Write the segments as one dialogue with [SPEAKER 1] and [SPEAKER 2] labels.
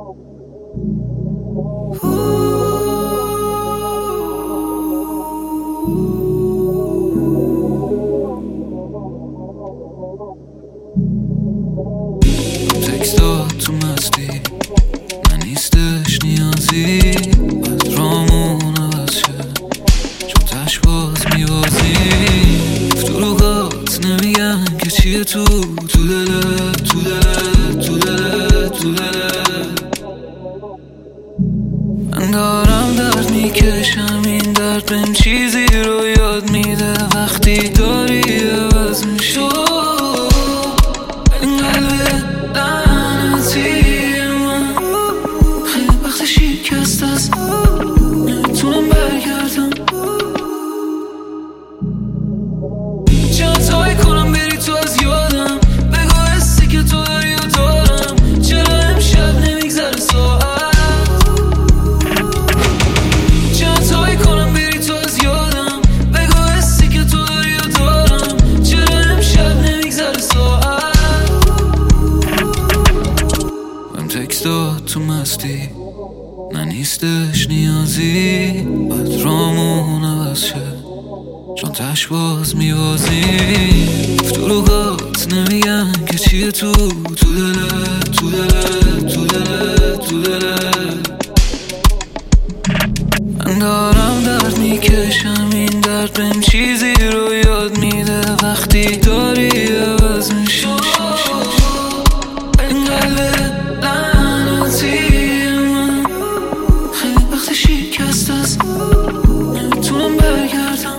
[SPEAKER 1] تکستات تو مستی من نیستش نیازی از رامون عوض شد چون تش باز میوازی دروغات نمیگن که چیه تو دلت تو دلت تو دلت تو دلت من دارم درد میکشم این درد بهم چیزی رو یاد میده وقتی داری عوض میشی این قلب لعنتی من خیلی وقت شکست است نمیتونم برگردم چند تایی کنم بری تو از یادم بگو حسی که تو داری و دارم چرا امشب نمیگذره ساعت چند تایی کنم بری تو از یادم بگو حسی که تو داری و دارم چرا امشب نمیگذره ساعت من تکستات تو مستی من نیستش نیازی باید رامون عوض شد چون تش باز میوازی دروغات نمیگن که چیه تو دلت تو دلت تو دلت تو دلت من دارم درد میکشم این درد بهم چیزی رو یاد میده وقتی داری عوض میشی این قلب لعنتی من خیلی وقت شکست است نمیتونم برگردم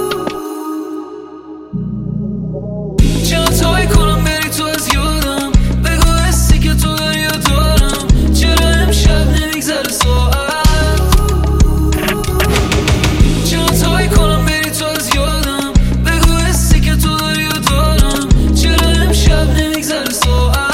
[SPEAKER 1] چند تایی کنم بری تو از یادم بگو حسی که تو داری و دارم چرا امشب نمیگذره ساعت چند تایی کنم بری تو از یادم بگو حسی که تو داری و دارم چرا امشب نمیگذره ساعت